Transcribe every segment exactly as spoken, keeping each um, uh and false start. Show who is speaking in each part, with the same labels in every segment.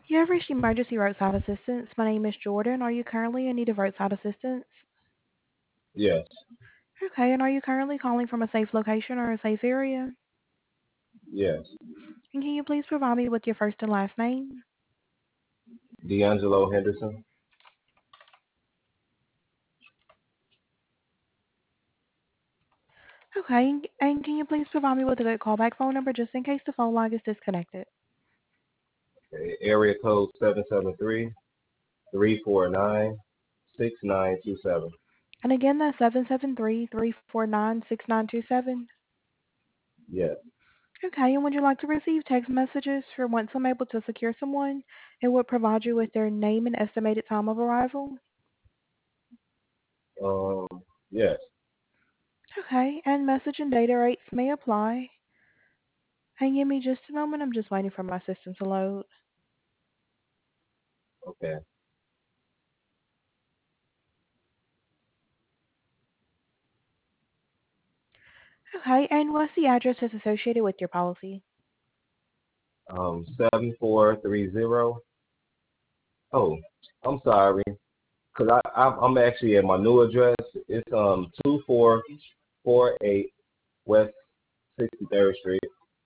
Speaker 1: You have reached emergency roadside assistance. My name is Jordan. Are you currently in need of roadside assistance?
Speaker 2: Yes,
Speaker 1: Okay, and are you currently calling from a safe location or a safe area?
Speaker 2: yes.
Speaker 1: And can you please provide me with your first and last name?
Speaker 2: D'Angelo Henderson.
Speaker 1: Okay, and and can you please provide me with a good callback phone number just in case the phone line is disconnected?
Speaker 2: Okay, area code seven seven three, three four nine, six nine two seven.
Speaker 1: And again, that's seven seven three, three four nine, six nine two seven.
Speaker 2: Yes.
Speaker 1: Okay, and would you like to receive text messages for once I'm able to secure someone? It would provide you with their name and estimated time of arrival.
Speaker 2: Um, yes.
Speaker 1: Okay, and message and data rates may apply. And give me just a moment. I'm just waiting for my system to load.
Speaker 2: Okay.
Speaker 1: Okay, and what's the address that's associated with your policy?
Speaker 2: Um, seven four three zero. Oh, I'm sorry, cause I, I I'm actually at my new address. It's um two four four eight West Sixty Third Street.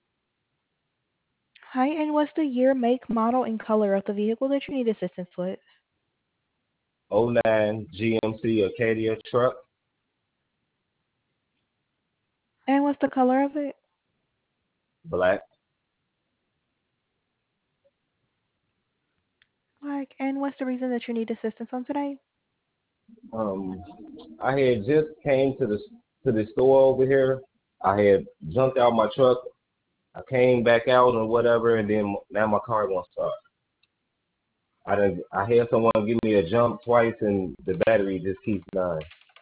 Speaker 1: Hi, and what's the year, make, model, and color of the vehicle that you need assistance with?
Speaker 2: Oh nine G M C Acadia truck.
Speaker 1: And what's the color of it?
Speaker 2: Black.
Speaker 1: Like, and what's the reason that you need assistance on today?
Speaker 2: Um, I had just came to the to the store over here. I had jumped out my truck. I came back out or whatever, and then now my car won't start. I done, I had someone give me a jump twice, and the battery just keeps dying.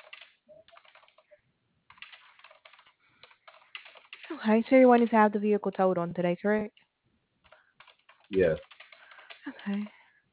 Speaker 1: Okay, so you're wanting to have the vehicle towed on today, correct?
Speaker 2: Yes.
Speaker 1: Okay.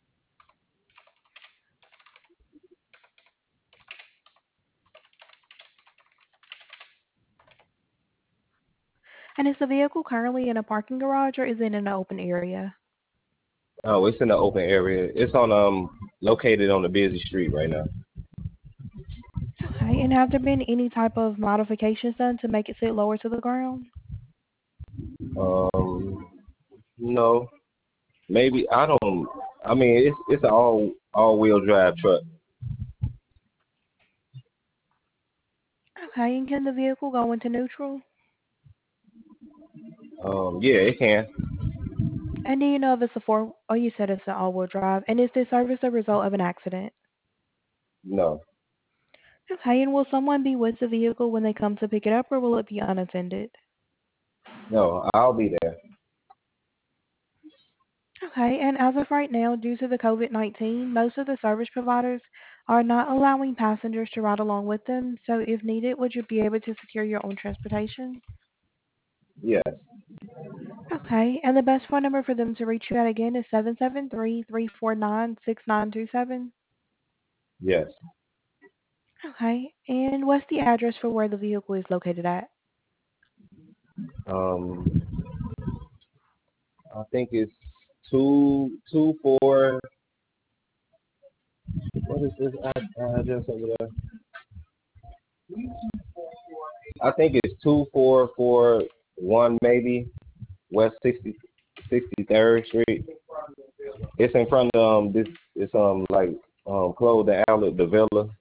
Speaker 1: And is the vehicle currently in a parking garage or is it in an open area?
Speaker 2: Oh, it's in the open area. It's on um located on a busy street right now.
Speaker 1: Okay, and have there been any type of modifications done to make it sit lower to the ground?
Speaker 2: Um, no, maybe I don't. I mean, it's it's an all all wheel drive truck.
Speaker 1: Okay, and can the vehicle go into neutral?
Speaker 2: Um, yeah, it can.
Speaker 1: And do you know if it's a four? Oh, you said it's an all-wheel drive. And is this service a result of an accident?
Speaker 2: No,
Speaker 1: Okay, and will someone be with the vehicle when they come to pick it up, or will it be unattended?
Speaker 2: no, I'll be there.
Speaker 1: Okay, and as of right now, due to the COVID nineteen, most of the service providers are not allowing passengers to ride along with them. So, if needed, would you be able to secure your own transportation?
Speaker 2: Yes,
Speaker 1: Okay, and the best phone number for them to reach you at again is seven seven three, three four nine, six nine two seven.
Speaker 2: yes.
Speaker 1: Okay, and what's the address for where the vehicle is located at?
Speaker 2: Um, I think it's two two four. What is this ad- address over there? I think it's two four four one maybe West Sixty Sixty Third Street. It's in front of um this it's um like um clothing outlet the Villa.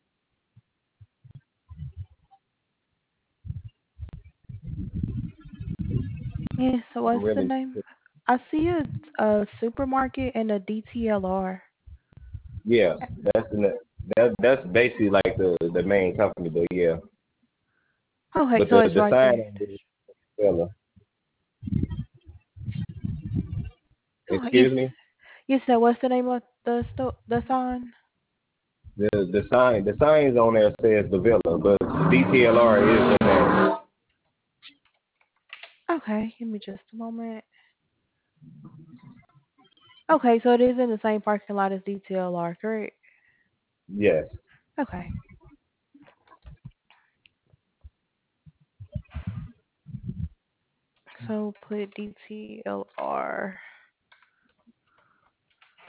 Speaker 1: Yeah, so
Speaker 2: I'm
Speaker 1: what's the
Speaker 2: really
Speaker 1: name? I see a, a supermarket and a D T L R.
Speaker 2: yeah. That's the that that's basically like the the main company, but yeah.
Speaker 1: Okay,
Speaker 2: But
Speaker 1: so
Speaker 2: the
Speaker 1: it's
Speaker 2: the
Speaker 1: right
Speaker 2: sign
Speaker 1: there.
Speaker 2: on the Villa.
Speaker 1: Oh, you
Speaker 2: Excuse me.
Speaker 1: you said what's the name of the sto- the sign?
Speaker 2: The the sign the signs on there says the Villa, but D T L R is the name.
Speaker 1: Okay, give me just a moment. Okay, so it is in the same parking lot as D T L R, correct?
Speaker 2: Yes.
Speaker 1: Okay, so put D T L R.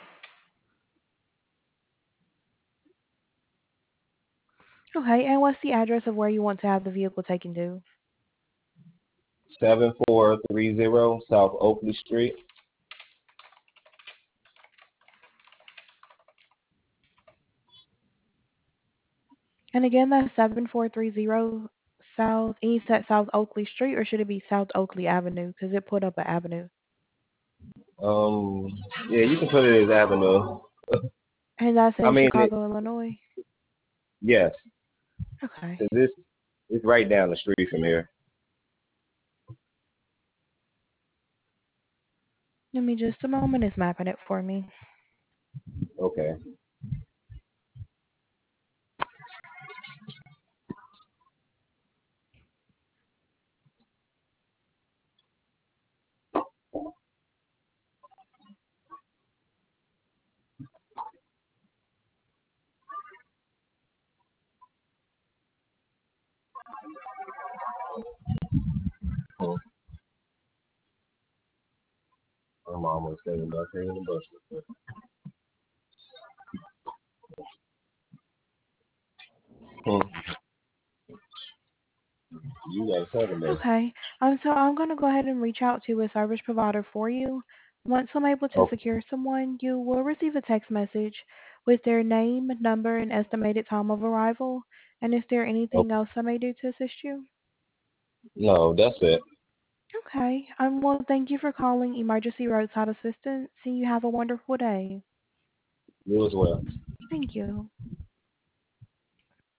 Speaker 1: Okay, and what's the address of where you want to have the vehicle taken to?
Speaker 2: seven four three zero South Oakley Street.
Speaker 1: And again, that's seven four three zero South, and you said South Oakley Street, or should it be South Oakley Avenue? Because it put up an avenue.
Speaker 2: Um, yeah, you can put it as Avenue.
Speaker 1: And that's
Speaker 2: I
Speaker 1: in
Speaker 2: mean, it,
Speaker 1: Chicago, Illinois.
Speaker 2: yes,
Speaker 1: Okay.
Speaker 2: 'cause this it's right down the street from here.
Speaker 1: Give me just a moment. It's mapping it for me.
Speaker 2: Okay. Hmm. I'm almost thinking about taking the bus. Hmm. You got seven days.
Speaker 1: Okay. Um, so I'm going to go ahead and reach out to a service provider for you. Once I'm able to
Speaker 2: Oh,
Speaker 1: secure someone, you will receive a text message with their name, number, and estimated time of arrival. And is there
Speaker 2: oh,
Speaker 1: anything else I may do to assist you?
Speaker 2: no, that's it.
Speaker 1: Okay. Um, well, thank you for calling Emergency Roadside Assistance, and you have a wonderful day.
Speaker 2: You as well.
Speaker 1: Thank you.